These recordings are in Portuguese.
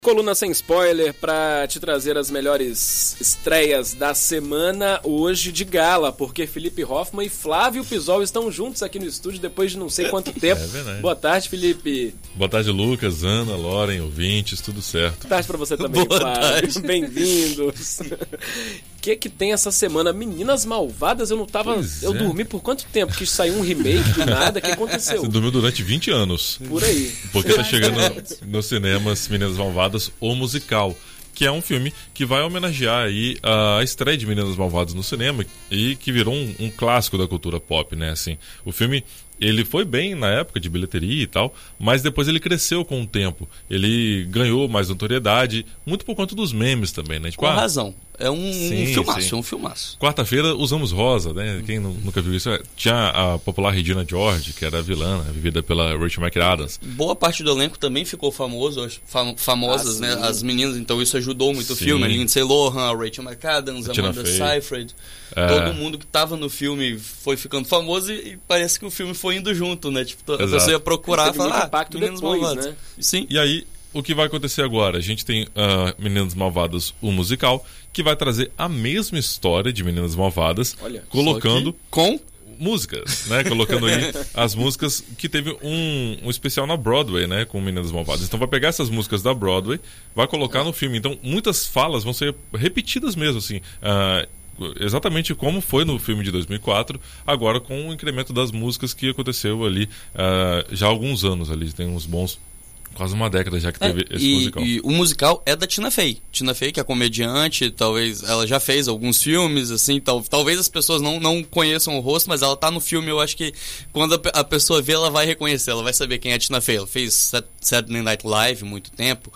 Coluna sem spoiler para te trazer as melhores estreias da semana hoje de gala, porque Felipe Hoffmann e Flávio Pisol estão juntos aqui no estúdio depois de não sei quanto tempo. É verdade. Boa tarde, Felipe. Boa tarde, Lucas, Ana, Loren, ouvintes, tudo certo. Boa tarde para você também, Flávio. Bem-vindos. O que tem essa semana? Meninas Malvadas, eu não tava... Eu dormi por quanto tempo? Que saiu um remake do nada? O que aconteceu? Você dormiu durante 20 anos. Por aí. Porque tá chegando nos cinemas Meninas Malvadas, o musical, que é um filme que vai homenagear aí a estreia de Meninas Malvadas no cinema e que virou um clássico da cultura pop, né? Assim, o filme... Ele foi bem na época de bilheteria e tal, mas depois ele cresceu com o tempo. Ele ganhou mais notoriedade, muito por conta dos memes também, né? Tipo, com razão. É um filmaço, é um filmaço. Quarta-feira usamos rosa, né? Quem nunca viu isso? Tinha a popular Regina George, que era a vilã, vivida pela Rachel McAdams. Boa parte do elenco também ficou famosas, né? As meninas, então isso ajudou muito o filme. A Lindsay Lohan, a Rachel McAdams, a Amanda Seyfried. Todo mundo que tava no filme foi ficando famoso e parece que o filme foi indo junto, né? Tipo, a pessoa ia procurar e falar, Meninas Malvadas. Né? Sim. E aí, o que vai acontecer agora? A gente tem Meninas Malvadas, o musical, que vai trazer a mesma história de Meninas Malvadas, colocando com músicas, né? Colocando aí as músicas que teve um especial na Broadway, né? Com Meninas Malvadas. Então vai pegar essas músicas da Broadway, vai colocar no filme. Então muitas falas vão ser repetidas mesmo, assim. Exatamente como foi no filme de 2004, agora com o incremento das músicas que aconteceu ali já há alguns anos ali, tem uns bons, quase uma década já que teve esse musical. E o musical é da Tina Fey. Tina Fey, que é comediante, talvez ela já fez alguns filmes, assim, talvez as pessoas não conheçam o rosto, mas ela tá no filme, eu acho que quando a pessoa vê, ela vai reconhecer, ela vai saber quem é a Tina Fey. Ela fez Saturday Night Live muito tempo.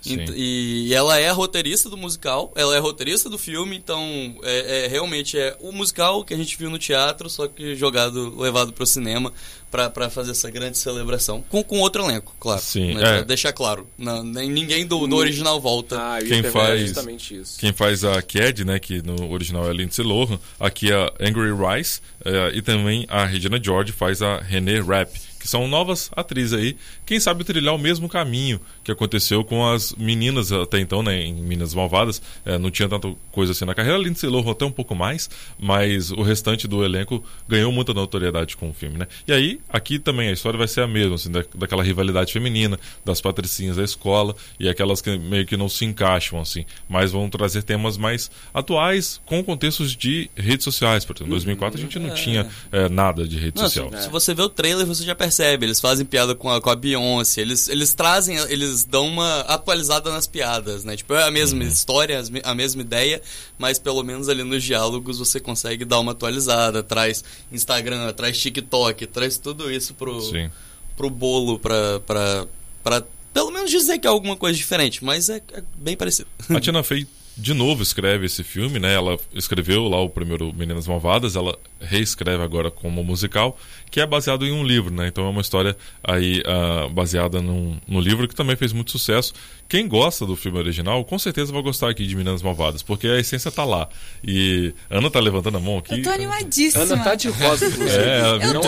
E ela é a roteirista do musical, ela é a roteirista do filme, então realmente é o musical que a gente viu no teatro, só que levado pro cinema pra fazer essa grande celebração. Com outro elenco, claro. Sim, né, pra deixar claro. Ninguém do original volta. Quem faz a Cad, né, que no original é a Lindsay Lohan, aqui é a Angry Rice, e também a Regina George faz a Renee Rapp, que são novas atrizes aí, quem sabe trilhar o mesmo caminho que aconteceu com as meninas até então, né, em Meninas Malvadas. Não tinha tanta coisa assim na carreira, a Lindsay Lohan até um pouco mais, mas o restante do elenco ganhou muita notoriedade com o filme, né? E aí, aqui também a história vai ser a mesma, assim, daquela rivalidade feminina, das patricinhas da escola e aquelas que meio que não se encaixam, assim, mas vão trazer temas mais atuais com contextos de redes sociais. Por exemplo, em 2004 a gente não tinha nada de rede social. Se você vê o trailer, você já percebe, eles fazem piada com a Beyoncé, eles dão uma atualizada nas piadas, né? Tipo, é a mesma história, a mesma ideia, mas pelo menos ali nos diálogos você consegue dar uma atualizada, traz Instagram, traz TikTok, traz tudo isso pro bolo pra pelo menos dizer que é alguma coisa diferente, mas é bem parecido. A Tina Fey de novo escreve esse filme, né? Ela escreveu lá o primeiro Meninas Malvadas, ela reescreve agora como musical, que é baseado em um livro, né? Então é uma história aí baseada no livro que também fez muito sucesso. Quem gosta do filme original, com certeza vai gostar aqui de Meninas Malvadas, porque a essência tá lá. E Ana tá levantando a mão aqui. Eu tô animadíssima. Ana tá de rosa, inclusive. Eu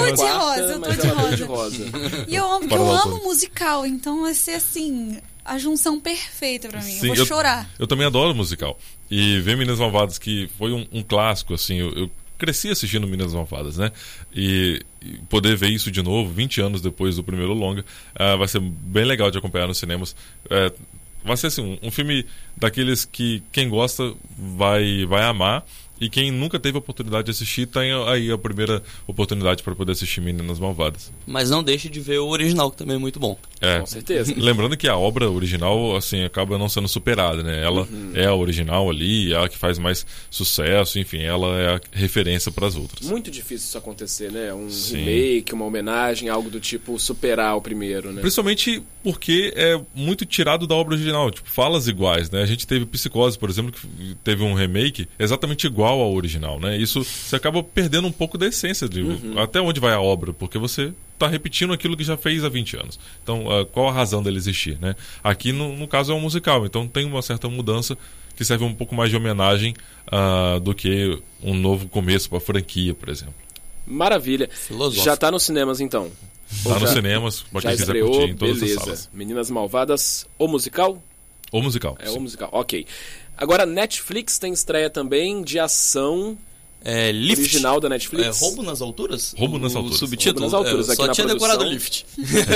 tô de rosa. E eu amo musical, então vai ser assim... a junção perfeita pra mim. Sim, eu vou chorar. Eu também adoro musical. E ver Meninas Malvadas, que foi um clássico, assim, eu cresci assistindo Meninas Malvadas, né? E poder ver isso de novo, 20 anos depois do primeiro longa, vai ser bem legal de acompanhar nos cinemas. Vai ser assim, um filme daqueles que quem gosta vai amar. E quem nunca teve a oportunidade de assistir, tem aí a primeira oportunidade para poder assistir Meninas Malvadas. Mas não deixe de ver o original, que também é muito bom. Com certeza. Lembrando que a obra original, assim, acaba não sendo superada, né? Ela é a original ali, é a que faz mais sucesso, enfim, ela é a referência para as outras. Muito difícil isso acontecer, né? Remake, uma homenagem, algo do tipo superar o primeiro, né? Principalmente porque é muito tirado da obra original, tipo, falas iguais, né? A gente teve Psicose, por exemplo, que teve um remake exatamente igual ao original, né? Isso você acaba perdendo um pouco da essência de até onde vai a obra, porque você está repetindo aquilo que já fez há 20 anos. Então, qual a razão dele existir, né? Aqui, no caso, é um musical, então tem uma certa mudança que serve um pouco mais de homenagem do que um novo começo para a franquia, por exemplo. Maravilha. Já está nos cinemas, então? Está nos cinemas, para quem quiser curtir em todas as salas. Meninas Malvadas, o musical? O musical. É o musical, ok. Agora, Netflix tem estreia também de ação... Lift. Original da Netflix. Roubo nas Alturas? Roubo nas Alturas. Subtítulo. Roubo nas Alturas, aqui só na tinha produção. decorado Lift.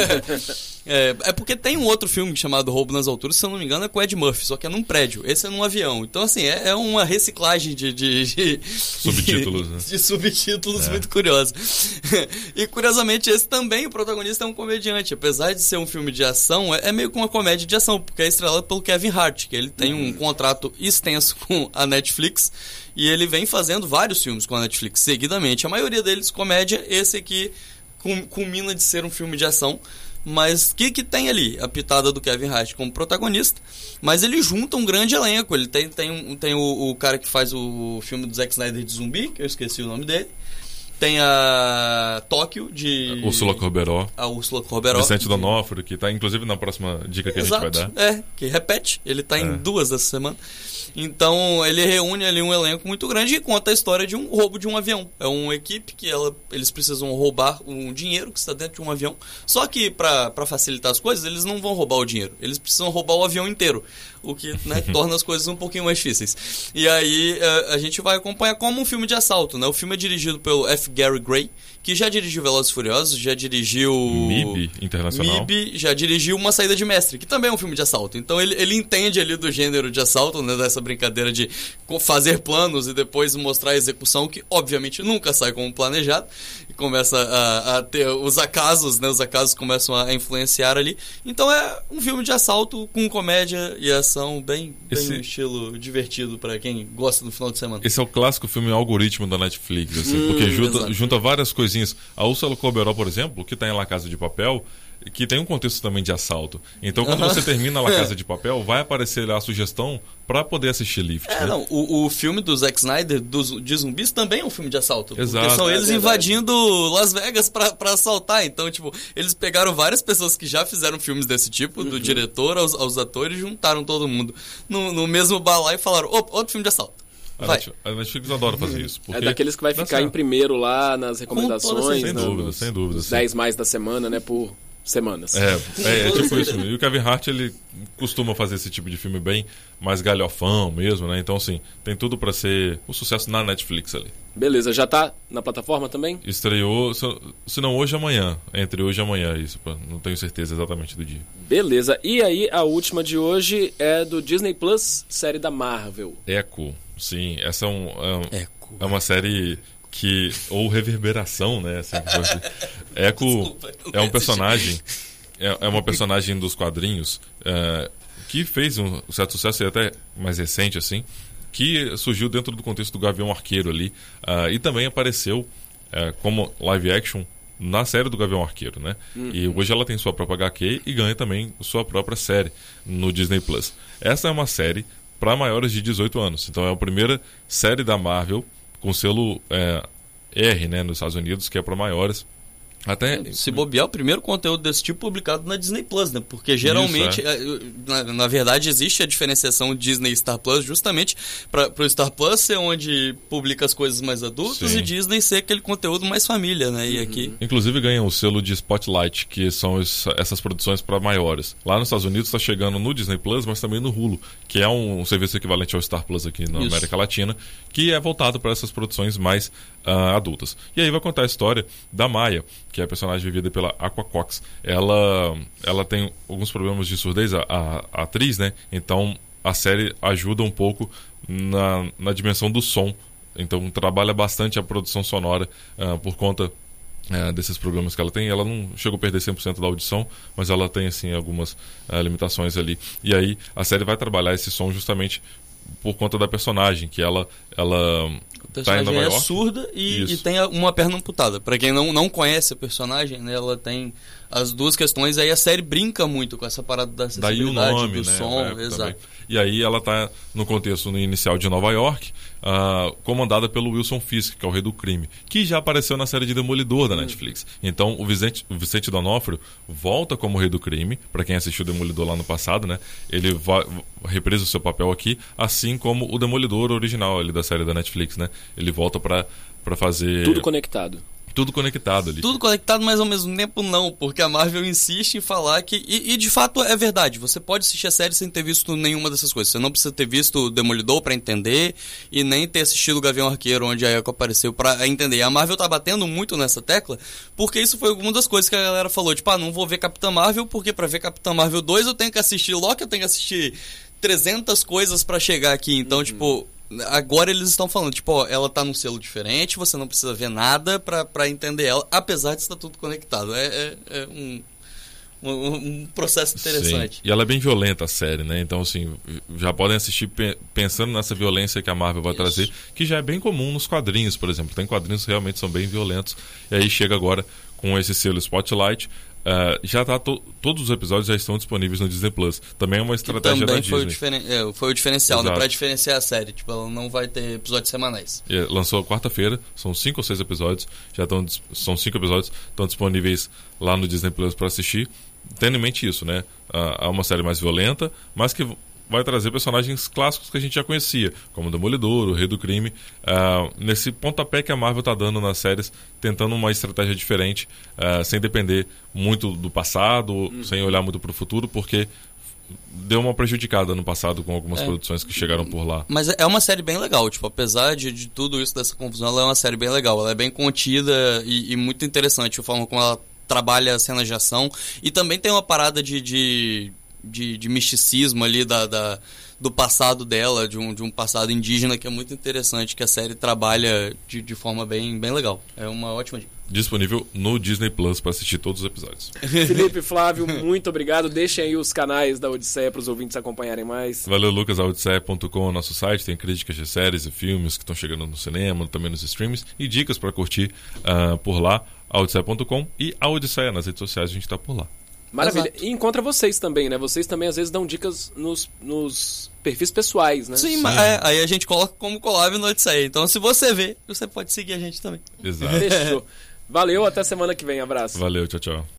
É porque tem um outro filme chamado Roubo nas Alturas, se eu não me engano, é com Ed Murphy, só que é num prédio. Esse é num avião. Então, assim, é uma reciclagem de subtítulos, né? De subtítulos muito curiosa. E, curiosamente, esse também, o protagonista é um comediante. Apesar de ser um filme de ação, é meio que uma comédia de ação, porque é estrelado pelo Kevin Hart, que ele tem um contrato extenso com a Netflix. E ele vem fazendo vários filmes com a Netflix seguidamente. A maioria deles comédia. Esse aqui culmina de ser um filme de ação. Mas o que tem ali? A pitada do Kevin Hart como protagonista. Mas ele junta um grande elenco. Ele tem o cara que faz o filme do Zack Snyder de zumbi, que eu esqueci o nome dele. Tem a Tóquio de... Úrsula Corberó. A Úrsula Corberó. Vicente D'Onofrio, que está inclusive na próxima dica que Exato, a gente vai dar. Que repete. Ele está em 2 dessa semana. Então, ele reúne ali um elenco muito grande e conta a história de um roubo de um avião. É uma equipe que eles precisam roubar um dinheiro que está dentro de um avião. Só que, para facilitar as coisas, eles não vão roubar o dinheiro. Eles precisam roubar o avião inteiro. O que torna as coisas um pouquinho mais difíceis. E aí, a gente vai acompanhar como um filme de assalto, né? O filme é dirigido pelo F. Gary Gray, que já dirigiu Velozes e Furiosos, já dirigiu... MIB Internacional. MIB, já dirigiu Uma Saída de Mestre, que também é um filme de assalto. Então ele entende ali do gênero de assalto, né, dessa brincadeira de fazer planos e depois mostrar a execução, que obviamente nunca sai como planejado. E começa a ter os acasos, né, os acasos começam a influenciar ali. Então é um filme de assalto com comédia e ação, bem um estilo divertido para quem gosta no final de semana. Esse é o clássico filme algoritmo da Netflix, assim, porque junta várias coisinhas. A Úrsula Corberó, por exemplo, que está em La Casa de Papel, que tem um contexto também de assalto. Então, quando você termina La Casa de Papel, vai aparecer lá a sugestão para poder assistir Lift. Né? Não, o filme do Zack Snyder, de zumbis, também é um filme de assalto. Exato. Porque são eles invadindo Las Vegas para assaltar. Então, tipo, eles pegaram várias pessoas que já fizeram filmes desse tipo, do diretor aos atores, juntaram todo mundo no mesmo balaio e falaram, outro filme de assalto. A Netflix adora fazer isso. É daqueles que vai ficar em primeiro lá nas recomendações. Sem dúvida. 10 mais da semana, né? Por semanas. É tipo isso. E o Kevin Hart, ele costuma fazer esse tipo de filme bem mais galhofão mesmo, né? Então, assim, tem tudo pra ser um sucesso na Netflix ali. Beleza, já tá na plataforma também? Estreou, se não hoje, amanhã. Entre hoje e amanhã, isso. Não tenho certeza exatamente do dia. Beleza. E aí, a última de hoje é do Disney Plus, série da Marvel. Echo. Sim, essa é uma série que... Ou reverberação, né? Assim, Echo é um personagem... É uma personagem dos quadrinhos que fez um certo sucesso, e até mais recente, assim, que surgiu dentro do contexto do Gavião Arqueiro ali, e também apareceu como live action na série do Gavião Arqueiro, né? E hoje ela tem sua própria HQ e ganha também sua própria série no Disney Plus. Essa é uma série para maiores de 18 anos. Então é a primeira série da Marvel com selo R, né, nos Estados Unidos, que é para maiores. Até se bobear, o primeiro conteúdo desse tipo publicado na Disney Plus, né? Porque geralmente, na verdade, existe a diferenciação Disney e Star Plus justamente para o Star Plus ser onde publica as coisas mais adultas. Sim. E Disney ser aquele conteúdo mais família, né? E aqui... Inclusive ganha o selo de Spotlight, que são essas produções para maiores. Lá nos Estados Unidos está chegando no Disney Plus, mas também no Hulu, que é um serviço equivalente ao Star Plus aqui na América Latina, que é voltado para essas produções mais adultas. E aí vai contar a história da Maya, que é a personagem vivida pela Aqua Cox. Ela tem alguns problemas de surdez, a atriz, né? Então a série ajuda um pouco na dimensão do som. Então trabalha bastante a produção sonora por conta desses problemas que ela tem. Ela não chegou a perder 100% da audição, mas ela tem assim algumas limitações ali. E aí a série vai trabalhar esse som justamente por conta da personagem, que ela tá em Nova York. É surda e tem uma perna amputada. Para quem não conhece a personagem, né, ela tem as duas questões. Aí a série brinca muito com essa parada da acessibilidade, daí o nome, do né, som. Exato. Também. E aí ela tá no contexto inicial de Nova York, comandada pelo Wilson Fisk, que é o rei do crime, que já apareceu na série de Demolidor da Netflix. Então o Vicente D'Onofrio volta como rei do crime. Para quem assistiu o Demolidor lá no passado, né, ele reprisa o seu papel aqui, assim como o Demolidor original ali da série da Netflix, né? Ele volta para fazer... Tudo conectado. tudo conectado ali. Tudo conectado, mas ao mesmo tempo não, porque a Marvel insiste em falar que... E de fato é verdade, você pode assistir a série sem ter visto nenhuma dessas coisas. Você não precisa ter visto o Demolidor pra entender e nem ter assistido o Gavião Arqueiro, onde a Echo apareceu, pra entender. A Marvel tá batendo muito nessa tecla, porque isso foi uma das coisas que a galera falou, tipo, não vou ver Capitã Marvel, porque pra ver Capitã Marvel 2 eu tenho que assistir Loki, eu tenho que assistir 300 coisas pra chegar aqui. Então, tipo... Agora eles estão falando, tipo, ela tá num selo diferente, você não precisa ver nada pra entender ela, apesar de estar tudo conectado. É um processo interessante. Sim. E ela é bem violenta, a série, né? Então, assim, já podem assistir pensando nessa violência que a Marvel vai trazer, que já é bem comum nos quadrinhos, por exemplo. Tem quadrinhos que realmente são bem violentos. E aí chega agora com esse selo Spotlight. Já tá todos os episódios já estão disponíveis no Disney Plus. Também é uma estratégia da Disney. Foi o diferencial, né? Pra diferenciar a série. Tipo, ela não vai ter episódios semanais. Lançou quarta-feira, são 5 ou 6 episódios. São 5 episódios, estão disponíveis lá no Disney Plus para assistir. Tendo em mente isso, né? É uma série mais violenta, mas que vai trazer personagens clássicos que a gente já conhecia, como o Demolidor, o Rei do Crime, nesse pontapé que a Marvel está dando nas séries, tentando uma estratégia diferente, sem depender muito do passado, sem olhar muito para o futuro, porque deu uma prejudicada no passado com algumas produções que chegaram por lá. Mas é uma série bem legal, tipo, apesar de tudo isso, dessa confusão, ela é uma série bem legal, ela é bem contida e muito interessante a forma como ela trabalha as cenas de ação, e também tem uma parada de misticismo ali do passado dela, de um passado indígena que é muito interessante, que a série trabalha de forma bem legal. É uma ótima dica. Disponível no Disney Plus para assistir todos os episódios. Felipe, Flávio, muito obrigado. Deixem aí os canais da Odisseia para os ouvintes acompanharem mais. Valeu, Lucas. A Odisseia.com é o nosso site. Tem críticas de séries e filmes que estão chegando no cinema, também nos streams, e dicas para curtir por lá. A Odisseia.com e a Odisseia nas redes sociais, a gente está por lá. Maravilha. Exato. E encontra vocês também, né? Vocês também às vezes dão dicas nos perfis pessoais, né? Sim, aí a gente coloca como collab no Odisseia. Então, se você vê, você pode seguir a gente também. Exato. Fechou. Valeu, até semana que vem. Abraço. Valeu, tchau, tchau.